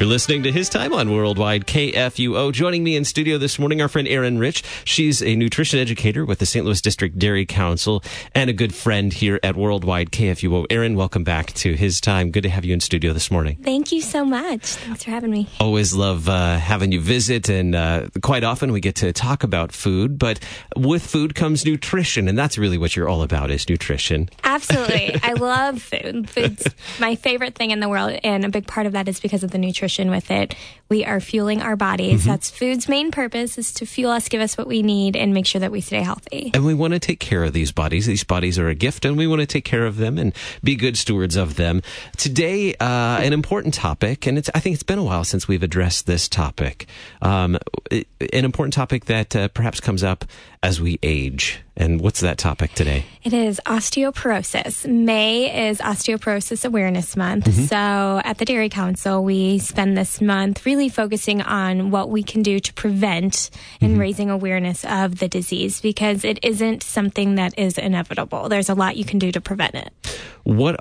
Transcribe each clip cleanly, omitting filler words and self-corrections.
You're listening to His Time on Worldwide KFUO. Joining me in studio this morning, our friend Erin Rich. She's a nutrition educator with the St. Louis District Dairy Council and a good friend here at Worldwide KFUO. Erin, welcome back to His Time. Good to have you in studio this morning. Thank you so much. Thanks for having me. Always love having you visit, and quite often we get to talk about food, but with food comes nutrition, and that's really what you're all about, is nutrition. Absolutely. I love food. Food's my favorite thing in the world, and a big part of that is because of the nutrition with it. We are fueling our bodies. Mm-hmm. That's food's main purpose, is to fuel us, give us what we need, and make sure that we stay healthy. And we want to take care of these bodies. These bodies are a gift, and we want to take care of them and be good stewards of them. Today, an important topic, and I think it's been a while since we've addressed this topic. An important topic that perhaps comes up as we age. And what's that topic today? It is osteoporosis. May is Osteoporosis Awareness Month. Mm-hmm. So at the Dairy Council, we spend this month really focusing on what we can do to prevent and raising awareness of the disease, because it isn't something that is inevitable. There's a lot you can do to prevent it. What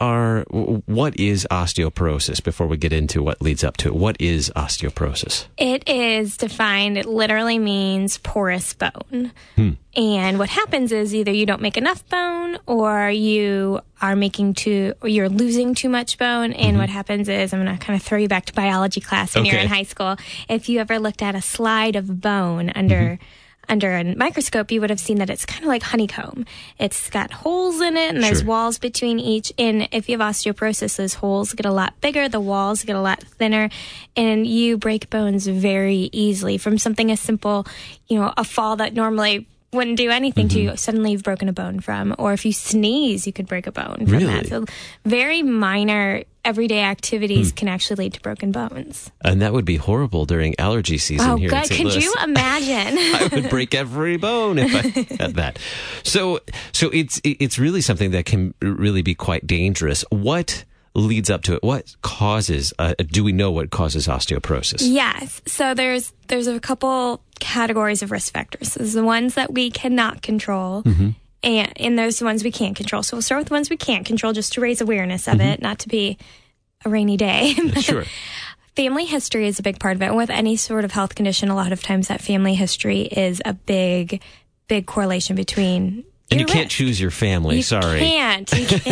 is osteoporosis, before we get into what leads up to it? What is osteoporosis? It is defined, it literally means porous bone. And what happens is either you don't make enough bone, or you are you're losing too much bone. And what happens is, I'm going to kind of throw you back to biology class when you're in high school. If you ever looked at a slide of bone under a microscope, you would have seen that it's kind of like honeycomb. It's got holes in it, and there's walls between each. And if you have osteoporosis, those holes get a lot bigger, the walls get a lot thinner, and you break bones very easily from something as simple, a fall that normally wouldn't do anything to you. Suddenly you've broken a bone from, or if you sneeze, you could break a bone from that. So very minor everyday activities can actually lead to broken bones. And that would be horrible during allergy season here in St. Louis. Could you imagine? I would break every bone if I had that. So it's really something that can really be quite dangerous. What leads up to it? What causes, do we know what causes osteoporosis? Yes. So there's a couple categories of risk factors. There's the ones that we cannot control, and there's the ones we can't control. So we'll start with the ones we can't control, just to raise awareness of it, not to be a rainy day. Sure. Family history is a big part of it. And with any sort of health condition, a lot of times that family history is a big correlation between. And you can't choose your family. You can't.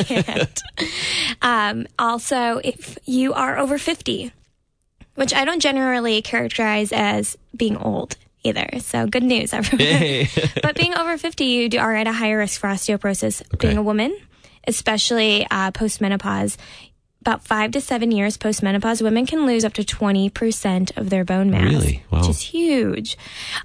Also, if you are over 50, which I don't generally characterize as being old either. So good news, everyone. Hey. But being over 50, you are at a higher risk for osteoporosis. Okay. Being a woman, especially post-menopause, about 5 to 7 years post-menopause, women can lose up to 20% of their bone mass. Really? Wow. Which is huge.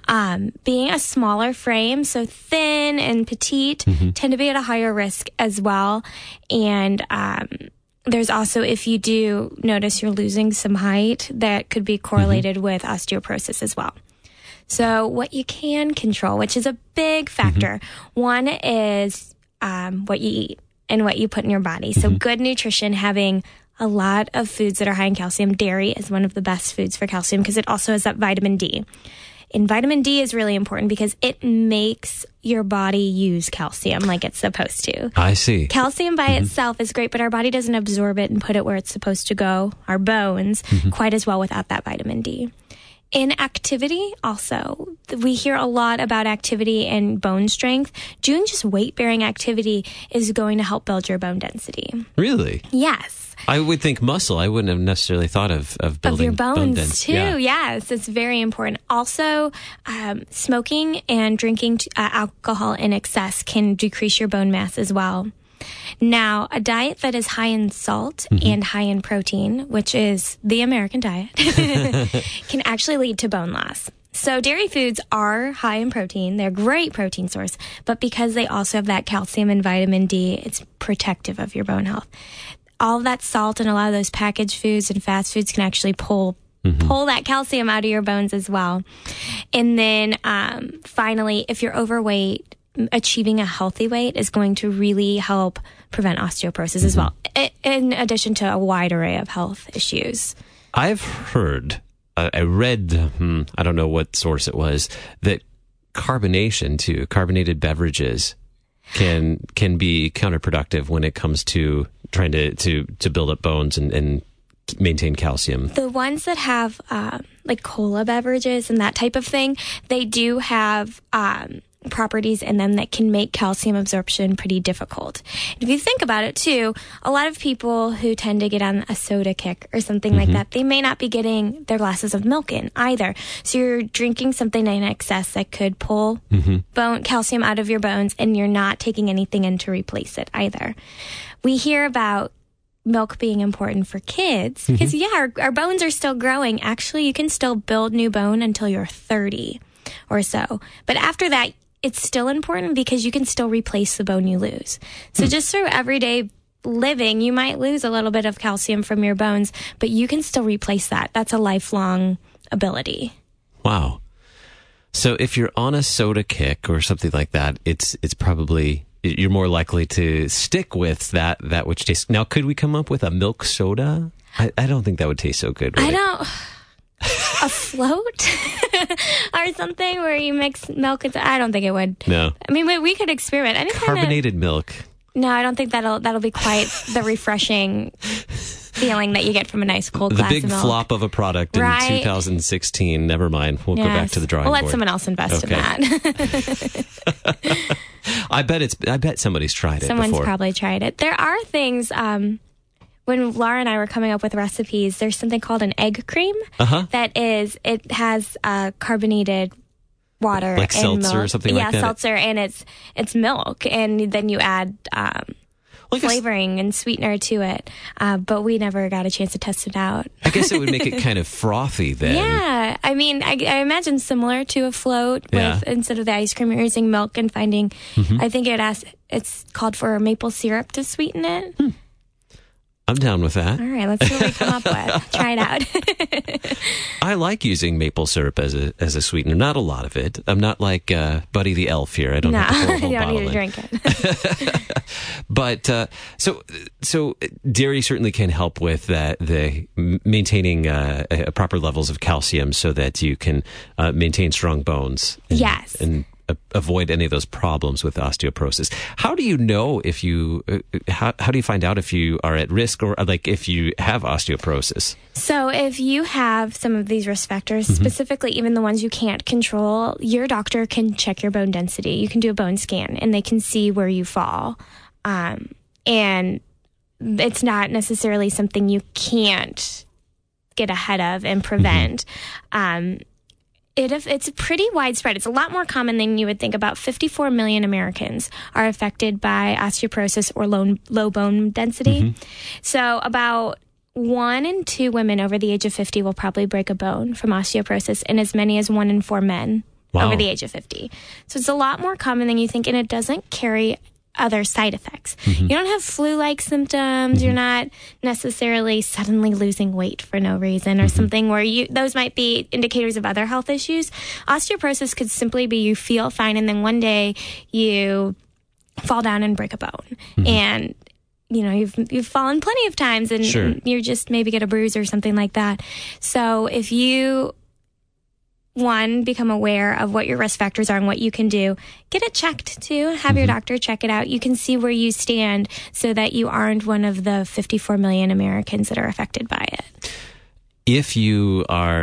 Being a smaller frame, so thin and petite, tend to be at a higher risk as well. And there's also, if you do notice you're losing some height, that could be correlated with osteoporosis as well. So what you can control, which is a big factor, one is what you eat and what you put in your body. So good nutrition, having a lot of foods that are high in calcium. Dairy is one of the best foods for calcium because it also has that vitamin D. And vitamin D is really important because it makes your body use calcium like it's supposed to. I see. Calcium by itself is great, but our body doesn't absorb it and put it where it's supposed to go, our bones, quite as well without that vitamin D. In activity, also, we hear a lot about activity and bone strength. Doing just weight-bearing activity is going to help build your bone density. Really? Yes. I would think muscle. I wouldn't have necessarily thought of building your bones bone density. too. Yeah. Yes, it's very important. Also, smoking and drinking alcohol in excess can decrease your bone mass as well. Now, a diet that is high in salt and high in protein, which is the American diet, can actually lead to bone loss. So dairy foods are high in protein. They're a great protein source, but because they also have that calcium and vitamin D, it's protective of your bone health. All of that salt and a lot of those packaged foods and fast foods can actually pull that calcium out of your bones as well. And then finally, if you're overweight, achieving a healthy weight is going to really help prevent osteoporosis as well, in addition to a wide array of health issues. I've heard, I read, I don't know what source it was, that carbonated beverages can be counterproductive when it comes to trying to build up bones and maintain calcium? The ones that have like cola beverages and that type of thing, they do have properties in them that can make calcium absorption pretty difficult. If you think about it too, a lot of people who tend to get on a soda kick or something like that, they may not be getting their glasses of milk in either. So you're drinking something in excess that could pull bone calcium out of your bones, and you're not taking anything in to replace it either. We hear about milk being important for kids because our bones are still growing. Actually, you can still build new bone until you're 30 or so. But after that, it's still important because you can still replace the bone you lose. So just through everyday living, you might lose a little bit of calcium from your bones, but you can still replace that. That's a lifelong ability. Wow. So if you're on a soda kick or something like that, it's probably, you're more likely to stick with that which tastes. Now, could we come up with a milk soda? I don't think that would taste so good. Really. A float or something where you mix milk. I don't think it would. No. I mean, we could experiment. Any carbonated milk. No, I don't think that'll be quite the refreshing feeling that you get from a nice cold glass of milk. The big flop of a product in 2016. Never mind. We'll go back to the drawing board. We'll let someone else invest in that. I bet somebody's tried it Someone's before. probably tried it. There are things... when Laura and I were coming up with recipes, there's something called an egg cream. It has carbonated water, like and seltzer milk. or something like that. Yeah, seltzer, and it's milk, and then you add flavoring and sweetener to it. But we never got a chance to test it out. I guess it would make it kind of frothy then. Yeah, I mean, I imagine similar to a float with instead of the ice cream, you're using milk and finding. I think it's called for maple syrup to sweeten it. I'm down with that. All right, let's see what we come up with. Try it out. I like using maple syrup as a sweetener. Not a lot of it. I'm not like Buddy the Elf here. I don't have to pour a whole you don't bottle need to drink it. But so dairy certainly can help with that, the maintaining proper levels of calcium so that you can maintain strong bones. Yes. And avoid any of those problems with osteoporosis. How do you know if you, how do you find out if you are at risk or like if you have osteoporosis? So if you have some of these risk factors, specifically even the ones you can't control, your doctor can check your bone density. You can do a bone scan and they can see where you fall. And it's not necessarily something you can't get ahead of and prevent. It's pretty widespread. It's a lot more common than you would think. About 54 million Americans are affected by osteoporosis or low bone density. So about 1 in 2 women over the age of 50 will probably break a bone from osteoporosis, and as many as 1 in 4 men over the age of 50. So it's a lot more common than you think, and it doesn't carry other side effects. You don't have flu-like symptoms. You're not necessarily suddenly losing weight for no reason or something where those might be indicators of other health issues. Osteoporosis could simply be you feel fine and then one day you fall down and break a bone. And you've fallen plenty of times and you just maybe get a bruise or something like that. So if you become aware of what your risk factors are and what you can do. Get it checked too. Have your doctor check it out. You can see where you stand so that you aren't one of the 54 million Americans that are affected by it. If you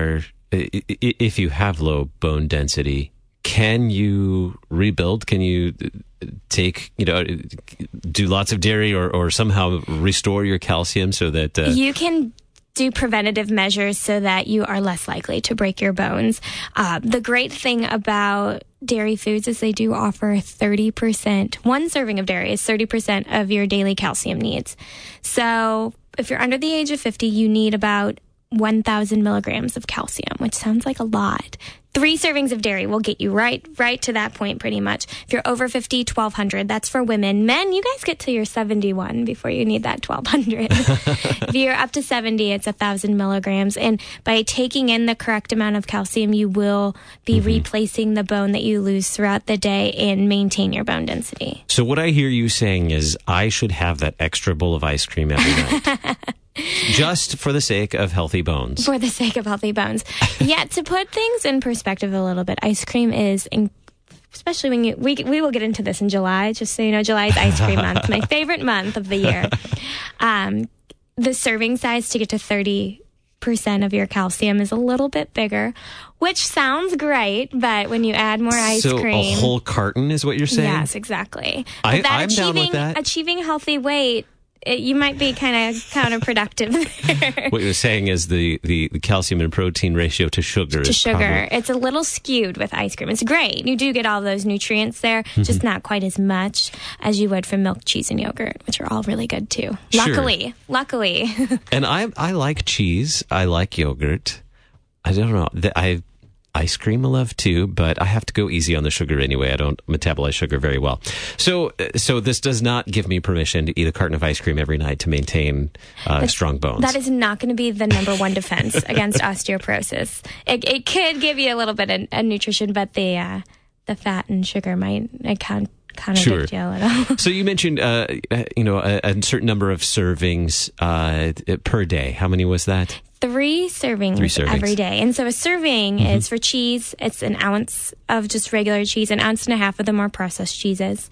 have low bone density, can you rebuild? Can you do lots of dairy or somehow restore your calcium so that you can do preventative measures so that you are less likely to break your bones. The great thing about dairy foods is they do offer 30%. One serving of dairy is 30% of your daily calcium needs. So if you're under the age of 50, you need about 1,000 milligrams of calcium, which sounds like a lot. 3 servings of dairy will get you right to that point pretty much. If you're over 50, 1,200. That's for women. Men, you guys get to your 71 before you need that 1,200. If you're up to 70, it's 1,000 milligrams. And by taking in the correct amount of calcium, you will be replacing the bone that you lose throughout the day and maintain your bone density. So what I hear you saying is I should have that extra bowl of ice cream every night. Just for the sake of healthy bones. For the sake of healthy bones. Yeah, to put things in perspective a little bit, ice cream is, especially when we will get into this in July, just so you know, July is ice cream month, my favorite month of the year. the serving size to get to 30% of your calcium is a little bit bigger, which sounds great, but when you add more ice cream... So a whole carton is what you're saying? Yes, exactly. I'm down with that. Achieving healthy weight, you might be kind of counterproductive there. What you're saying is the calcium and protein ratio to sugar is probably... It's a little skewed with ice cream. It's great. You do get all those nutrients there, just not quite as much as you would from milk, cheese, and yogurt, which are all really good too. Sure. Luckily. And I like cheese. I like yogurt. I don't know. Ice cream I love too, but I have to go easy on the sugar anyway. I don't metabolize sugar very well. So this does not give me permission to eat a carton of ice cream every night to maintain strong bones. That is not going to be the number one defense against osteoporosis. It could give you a little bit of nutrition, but the fat and sugar might kind of sure. get you a little. So you mentioned a certain number of servings per day. How many was that? 3 servings every day. And so a serving is for cheese. It's an ounce of just regular cheese, an ounce and a half of the more processed cheeses,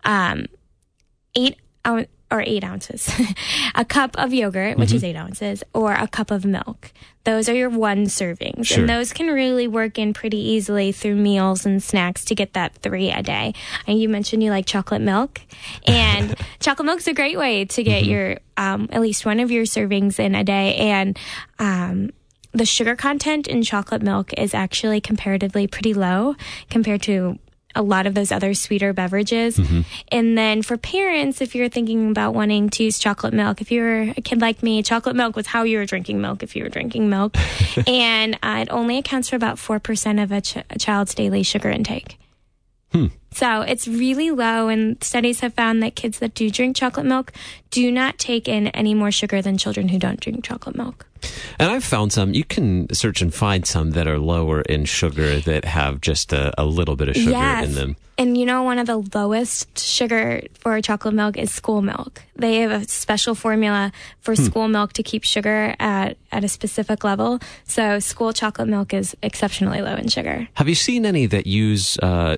8 ounces, a cup of yogurt, which is 8 ounces, or a cup of milk. Those are your 1 servings. Sure. And those can really work in pretty easily through meals and snacks to get that 3 a day. And you mentioned you like chocolate milk. And chocolate milk's a great way to get your at least one of your servings in a day. And the sugar content in chocolate milk is actually comparatively pretty low compared to a lot of those other sweeter beverages. And then for parents, if you're thinking about wanting to use chocolate milk, if you're a kid like me, chocolate milk was how you were drinking milk if you were drinking milk. And it only accounts for about 4% of a child's daily sugar intake. So it's really low, and studies have found that kids that do drink chocolate milk do not take in any more sugar than children who don't drink chocolate milk. And I've found some, you can search and find some that are lower in sugar that have just a little bit of sugar in them. And one of the lowest sugar for chocolate milk is school milk. They have a special formula for school milk to keep sugar at a specific level. So school chocolate milk is exceptionally low in sugar. Have you seen any that use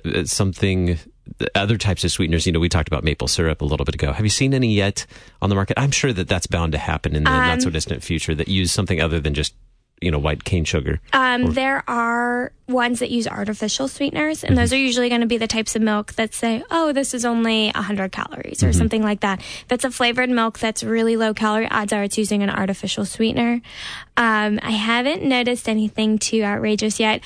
other types of sweeteners? We talked about maple syrup a little bit ago. Have you seen any yet on the market? I'm sure that's bound to happen in the not so distant future that use something other than just white cane sugar. There are ones that use artificial sweeteners, and those are usually going to be the types of milk that say, oh, this is only 100 calories or something like that. If it's a flavored milk that's really low calorie, odds are it's using an artificial sweetener. I haven't noticed anything too outrageous yet.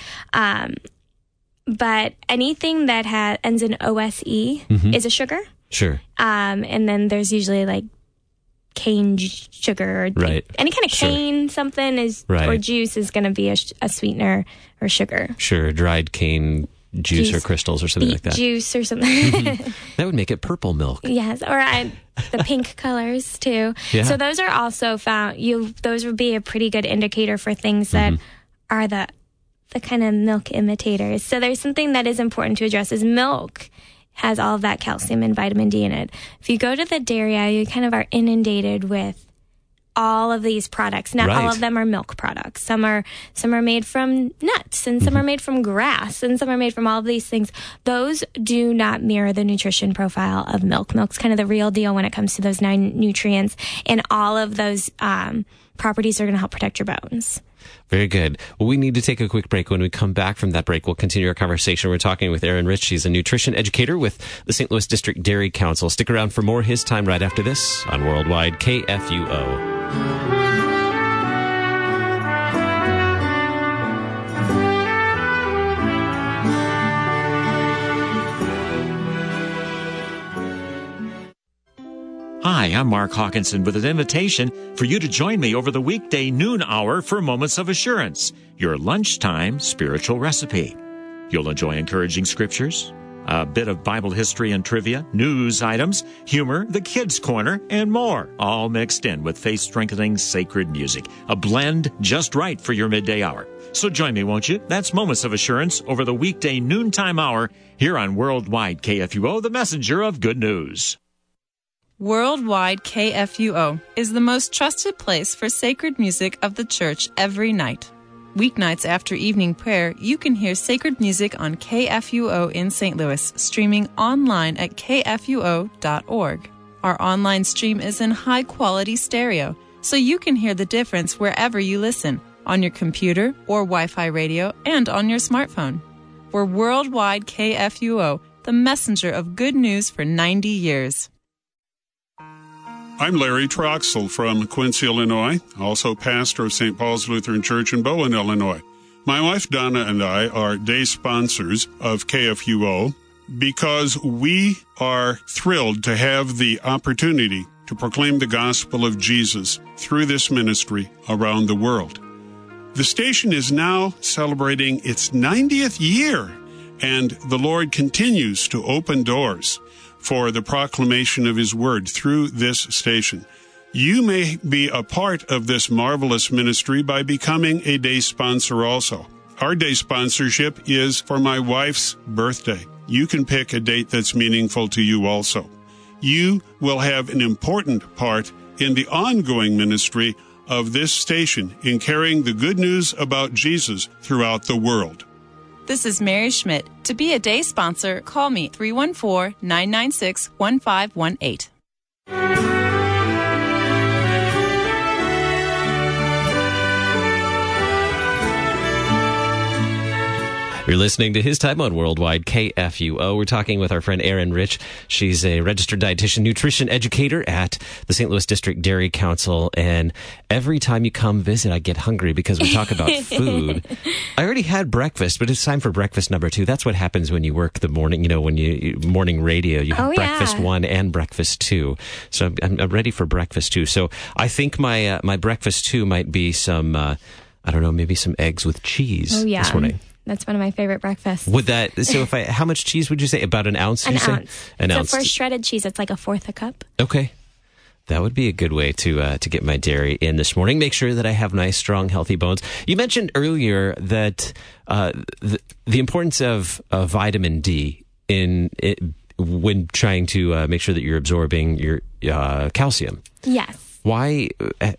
But anything that ends in OSE is a sugar. Sure. And then there's usually like cane sugar, or any kind of cane something or juice is going to be a sweetener or sugar. Sure, dried cane juice or crystals or something like that. Juice or something. That would make it purple milk. Yes, or the pink colors too. Yeah. So those are also found. Those would be a pretty good indicator for things that are the kind of milk imitators. So there's something that is important to address is milk has all of that calcium and vitamin D in it. If you go to the dairy aisle, you kind of are inundated with all of these products. Not all of them are milk products. Some are made from nuts, and some are made from grass, and some are made from all of these things. Those do not mirror the nutrition profile of milk. Milk's kind of the real deal when it comes to those 9 nutrients, and all of those properties are going to help protect your bones. Very good. Well, we need to take a quick break. When we come back from that break, we'll continue our conversation. We're talking with Aaron Rich. He's a nutrition educator with the St. Louis District Dairy Council. Stick around for more His Time right after this on Worldwide KFUO. Hi, I'm Mark Hawkinson with an invitation for you to join me over the weekday noon hour for Moments of Assurance, your lunchtime spiritual recipe. You'll enjoy encouraging scriptures, a bit of Bible history and trivia, news items, humor, the kids' corner, and more, all mixed in with faith-strengthening sacred music, a blend just right for your midday hour. So join me, won't you? That's Moments of Assurance over the weekday noontime hour here on Worldwide KFUO, the messenger of good news. Worldwide KFUO is the most trusted place for sacred music of the church every night. Weeknights after evening prayer, you can hear sacred music on KFUO in St. Louis, streaming online at kfuo.org. Our online stream is in high-quality stereo, so you can hear the difference wherever you listen, on your computer or Wi-Fi radio and on your smartphone. We're Worldwide KFUO, the messenger of good news for 90 years. I'm Larry Troxel from Quincy, Illinois, also pastor of St. Paul's Lutheran Church in Bowen, Illinois. My wife Donna and I are day sponsors of KFUO because we are thrilled to have the opportunity to proclaim the gospel of Jesus through this ministry around the world. The station is now celebrating its 90th year, and the Lord continues to open doors for the proclamation of His Word through this station. You may be a part of this marvelous ministry by becoming a day sponsor also. Our day sponsorship is for my wife's birthday. You can pick a date that's meaningful to you also. You will have an important part in the ongoing ministry of this station in carrying the good news about Jesus throughout the world. This is Mary Schmidt. To be a day sponsor, call me 314-996-1518. You're listening to His Time on Worldwide KFUO. We're talking with our friend Erin Rich. She's a registered dietitian, nutrition educator at the St. Louis District Dairy Council. And every time you come visit, I get hungry because we talk about food. I already had breakfast, but it's time for breakfast number 2. That's what happens when you work the morning, when you morning radio. You have breakfast 1 and breakfast 2. So I'm ready for breakfast 2. So I think my breakfast 2 might be some, maybe some eggs with cheese this morning. That's one of my favorite breakfasts. How much cheese would you say? About an ounce? An ounce. So for shredded cheese, it's like 1/4 cup. Okay. That would be a good way to get my dairy in this morning. Make sure that I have nice, strong, healthy bones. You mentioned earlier that the importance of vitamin D when trying to make sure that you're absorbing your calcium. Yes. Why?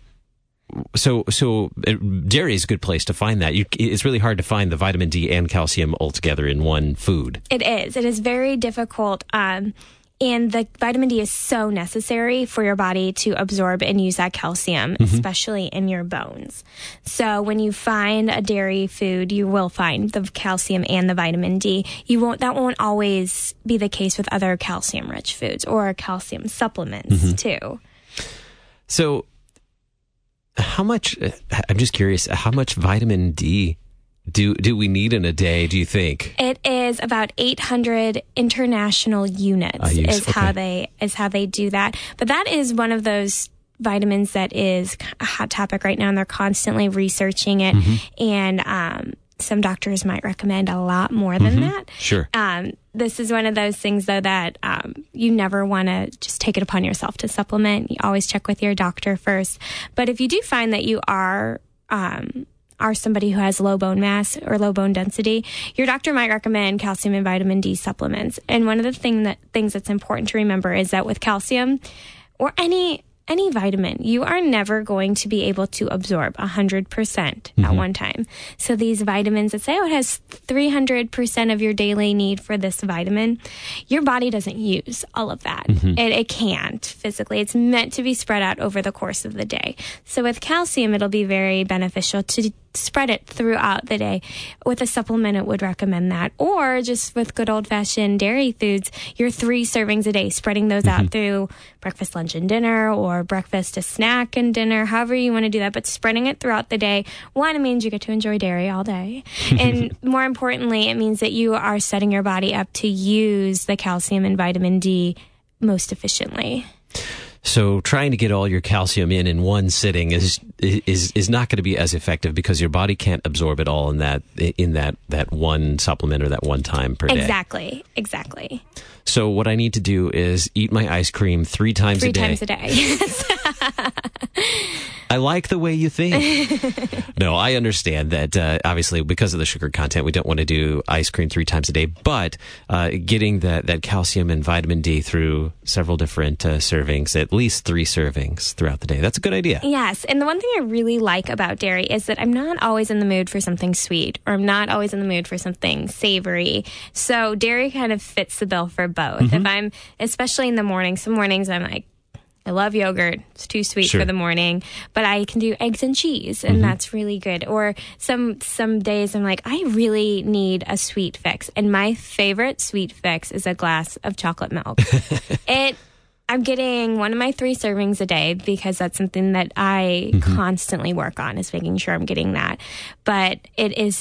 So dairy is a good place to find that. It's really hard to find the vitamin D and calcium all together in one food. It is. It is very difficult. And the vitamin D is so necessary for your body to absorb and use that calcium, especially in your bones. So when you find a dairy food, you will find the calcium and the vitamin D. That won't always be the case with other calcium-rich foods or calcium supplements too. So how much, I'm just curious, how much vitamin D do we need in a day, do you think? It is about 800 international units how they do that. But that is one of those vitamins that is a hot topic right now, and they're constantly researching it. And some doctors might recommend a lot more than that. Sure. This is one of those things, though, that you never want to just take it upon yourself to supplement. You always check with your doctor first. But if you do find that you are somebody who has low bone mass or low bone density, your doctor might recommend calcium and vitamin D supplements. And one of the things that's important to remember is that with calcium or any vitamin, you are never going to be able to absorb 100% at one time. So these vitamins that say, it has 300% of your daily need for this vitamin, your body doesn't use all of that. It can't physically. It's meant to be spread out over the course of the day. So with calcium, it'll be very beneficial to spread it throughout the day. With a supplement, it would recommend that. Or just with good old-fashioned dairy foods, your 3 servings a day, spreading those out through breakfast, lunch, and dinner, or breakfast, a snack, and dinner, however you want to do that. But spreading it throughout the day, one, it means you get to enjoy dairy all day. And more importantly, it means that you are setting your body up to use the calcium and vitamin D most efficiently. So trying to get all your calcium in one sitting is not going to be as effective because your body can't absorb it all in that one supplement or that one time per day. Exactly. So what I need to do is eat my ice cream 3 times a day. 3 times a day. Yes. I like the way you think. No, I understand that obviously because of the sugar content, we don't want to do ice cream 3 times a day, but getting that calcium and vitamin D through several different servings, at least 3 servings throughout the day. That's a good idea. Yes, and the one thing I really like about dairy is that I'm not always in the mood for something sweet, or I'm not always in the mood for something savory. So dairy kind of fits the bill for both. If I'm, especially in the morning, some mornings I'm like, I love yogurt. It's too sweet Sure. for the morning, but I can do eggs and cheese, and that's really good. Or some days I'm like, I really need a sweet fix, and my favorite sweet fix is a glass of chocolate milk. I'm getting one of my 3 servings a day because that's something that I constantly work on, is making sure I'm getting that. But it is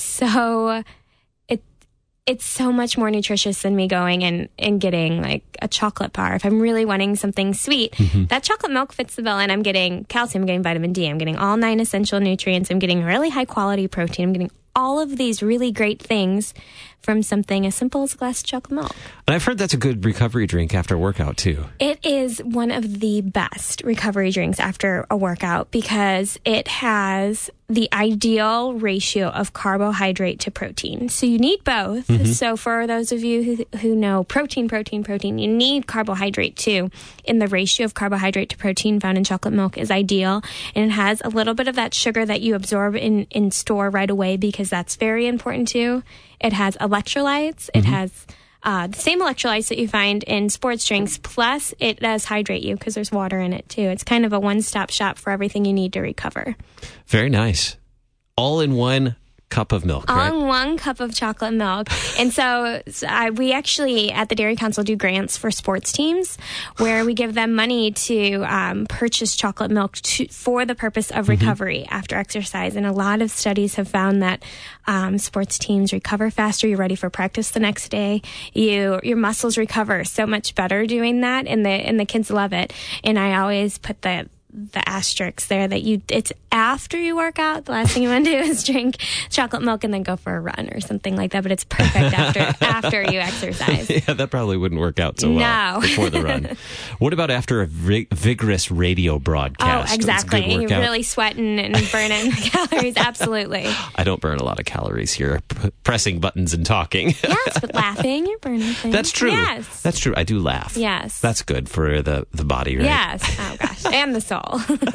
it's so much more nutritious than me going and getting like a chocolate bar. If I'm really wanting something sweet, that chocolate milk fits the bill, and I'm getting calcium, I'm getting vitamin D, I'm getting all 9 essential nutrients, I'm getting really high quality protein, I'm getting all of these really great things from something as simple as a glass of chocolate milk. And I've heard that's a good recovery drink after a workout, too. It is one of the best recovery drinks after a workout because it has the ideal ratio of carbohydrate to protein. So you need both. So for those of you who know protein, you need carbohydrate too. And the ratio of carbohydrate to protein found in chocolate milk is ideal. And it has a little bit of that sugar that you absorb in store right away because that's very important too. It has electrolytes. It has the same electrolytes that you find in sports drinks, plus it does hydrate you because there's water in it too. It's kind of a one-stop shop for everything you need to recover. Very nice. All in one cup of milk, right? On 1 cup of chocolate milk. And so we actually, at the Dairy Council, do grants for sports teams where we give them money to purchase chocolate milk for the purpose of recovery after exercise. And a lot of studies have found that sports teams recover faster. You're ready for practice the next day. Your muscles recover so much better doing that, and the kids love it. And I always put the asterisk there that it's after you work out. The last thing you want to do is drink chocolate milk and then go for a run or something like that. But it's perfect after you exercise. Yeah, that probably wouldn't work out so well before the run. What about after a vigorous radio broadcast? Oh, exactly. You're really sweating and burning calories. Absolutely. I don't burn a lot of calories here, pressing buttons and talking. Yes, but laughing, you're burning things. That's true. Yes. That's true. I do laugh. Yes. That's good for the body, right? Yes. Oh, gosh. And the soul.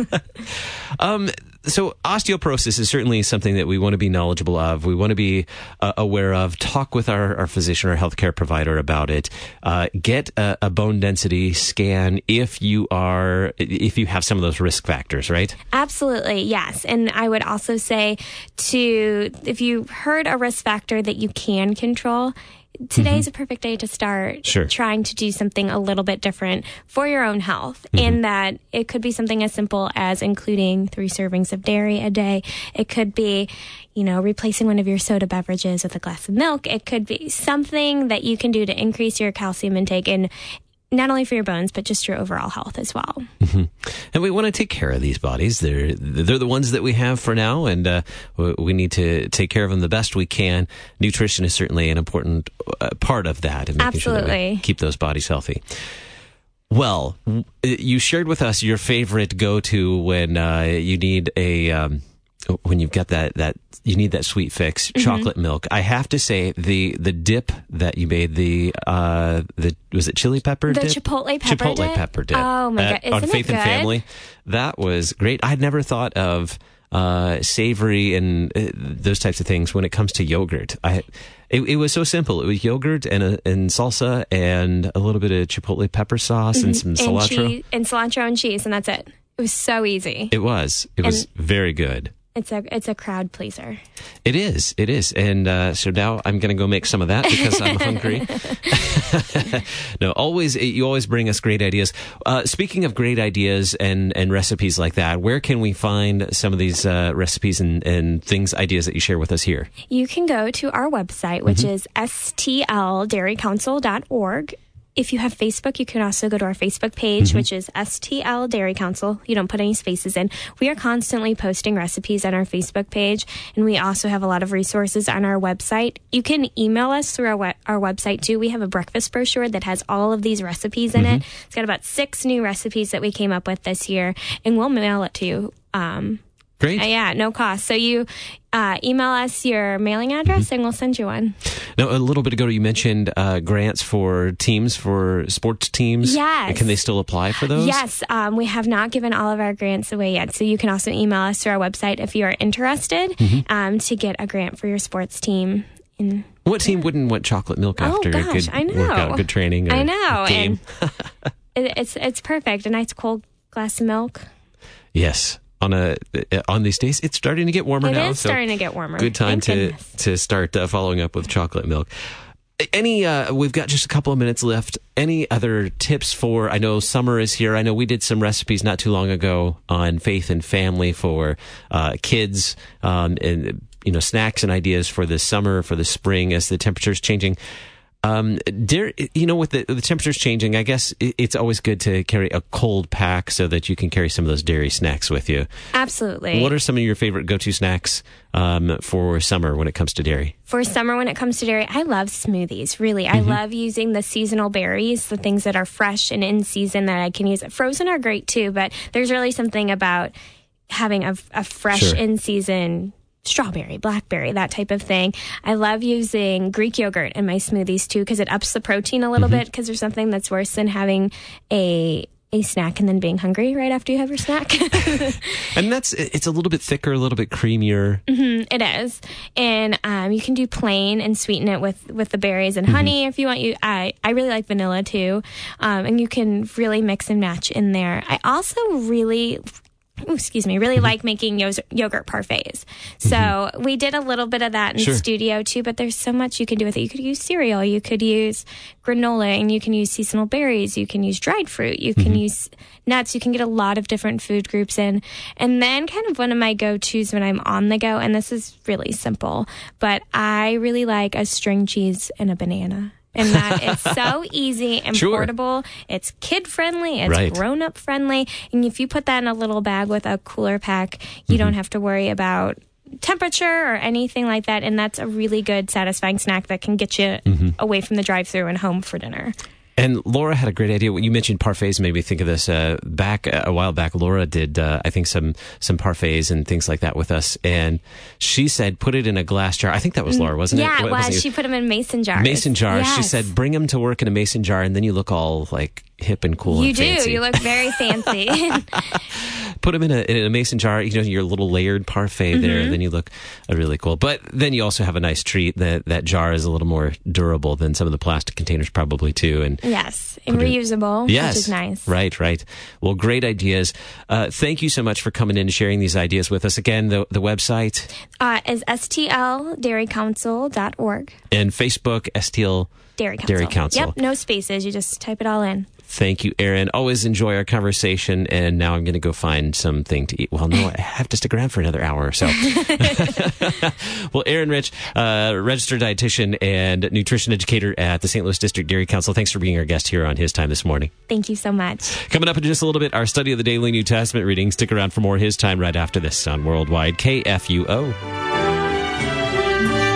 So osteoporosis is certainly something that we want to be knowledgeable of. We want to be aware of. Talk with our physician or healthcare provider about it. Get a bone density scan if you have some of those risk factors, right? Absolutely, yes. And I would also say if you heard a risk factor that you can control, today's a perfect day to start trying to do something a little bit different for your own health. In that it could be something as simple as including 3 servings of dairy a day. It could be, replacing one of your soda beverages with a glass of milk. It could be something that you can do to increase your calcium intake, and not only for your bones, but just your overall health as well. And we want to take care of these bodies. They're the ones that we have for now, and we need to take care of them the best we can. Nutrition is certainly an important part of that, and making sure that we keep those bodies healthy. Well, you shared with us your favorite go-to when you need when you've got that you need that sweet fix, chocolate milk. I have to say the dip that you made, was it chili pepper dip? The chipotle pepper dip. Oh my God. Isn't on Faith and Family. That was great. I'd never thought of savory and those types of things when it comes to yogurt. It was so simple. It was yogurt and salsa and a little bit of chipotle pepper sauce and some cilantro. And cilantro and cheese, and that's it. It was so easy. It was very good. It's a crowd pleaser. It is. And so now I'm going to go make some of that because I'm hungry. No, you always bring us great ideas. Speaking of great ideas and recipes like that, where can we find some of these recipes and ideas that you share with us here? You can go to our website, which is stldairycouncil.org. If you have Facebook, you can also go to our Facebook page, which is STL Dairy Council. You don't put any spaces in. We are constantly posting recipes on our Facebook page, and we also have a lot of resources on our website. You can email us through our website, too. We have a breakfast brochure that has all of these recipes in it. It's got about 6 new recipes that we came up with this year, and we'll mail it to you. Great. Yeah, no cost. So you email us your mailing address and we'll send you one. Now, a little bit ago, you mentioned grants for sports teams. Yes. Can they still apply for those? Yes. We have not given all of our grants away yet. So you can also email us through our website if you are interested to get a grant for your sports team. What team wouldn't want chocolate milk after a good workout, good training, or I know. game? And it's perfect. A nice cold glass of milk. Yes. On these days, it's starting to get warmer now. It is starting to get warmer. Good time Thank to start following up with chocolate milk. We've got just a couple of minutes left. Any other tips for, I know summer is here. I know we did some recipes not too long ago on faith and family for kids, and snacks and ideas for the summer, for the spring as the temperature's changing. With the temperatures changing, I guess it's always good to carry a cold pack so that you can carry some of those dairy snacks with you. Absolutely. What are some of your favorite go-to snacks for summer when it comes to dairy? For summer, when it comes to dairy, I love smoothies, really. I love using the seasonal berries, the things that are fresh and in season that I can use. Frozen are great too, but there's really something about having a fresh in-season strawberry, blackberry, that type of thing. I love using Greek yogurt in my smoothies too because it ups the protein a little bit, because there's something that's worse than having a snack and then being hungry right after you have your snack. And it's a little bit thicker, a little bit creamier. It is. And you can do plain and sweeten it with the berries and honey if you want. I really like vanilla too. And you can really mix and match in there. I also really like making yogurt parfaits. So we did a little bit of that in the studio too, but there's so much you can do with it. You could use cereal, you could use granola, and you can use seasonal berries, you can use dried fruit, you can use nuts, you can get a lot of different food groups in. And then kind of one of my go-tos when I'm on the go, and this is really simple, but I really like a string cheese and a banana. And that is so easy and portable. It's kid-friendly. It's grown-up-friendly. And if you put that in a little bag with a cooler pack, you don't have to worry about temperature or anything like that. And that's a really good, satisfying snack that can get you away from the drive-thru and home for dinner. And Laura had a great idea. When you mentioned parfaits, made me think of this. A while back, Laura did, I think, some parfaits and things like that with us. And she said, put it in a glass jar. I think that was Laura, wasn't it? Yeah, it was. She put them in mason jars. Mason jars. Yes. She said, bring them to work in a mason jar, and then you look all like hip and cool and fancy. You do. You look very fancy. Put them in a mason jar, your little layered parfait there, and then you look really cool. But then you also have a nice treat. That jar is a little more durable than some of the plastic containers probably too. And yes, and reusable, which is nice. Right. Well, great ideas. Thank you so much for coming in and sharing these ideas with us. Again, the website is stldairycouncil.org. And Facebook, STL Dairy Council. Yep, no spaces. You just type it all in. Thank you, Erin. Always enjoy our conversation. And now I'm going to go find something to eat. Well, no, I have to stick around for another hour or so. Well, Erin Rich, registered dietitian and nutrition educator at the St. Louis District Dairy Council. Thanks for being our guest here on His Time this morning. Thank you so much. Coming up in just a little bit, our study of the daily New Testament reading. Stick around for more His Time right after this on Worldwide KFUO.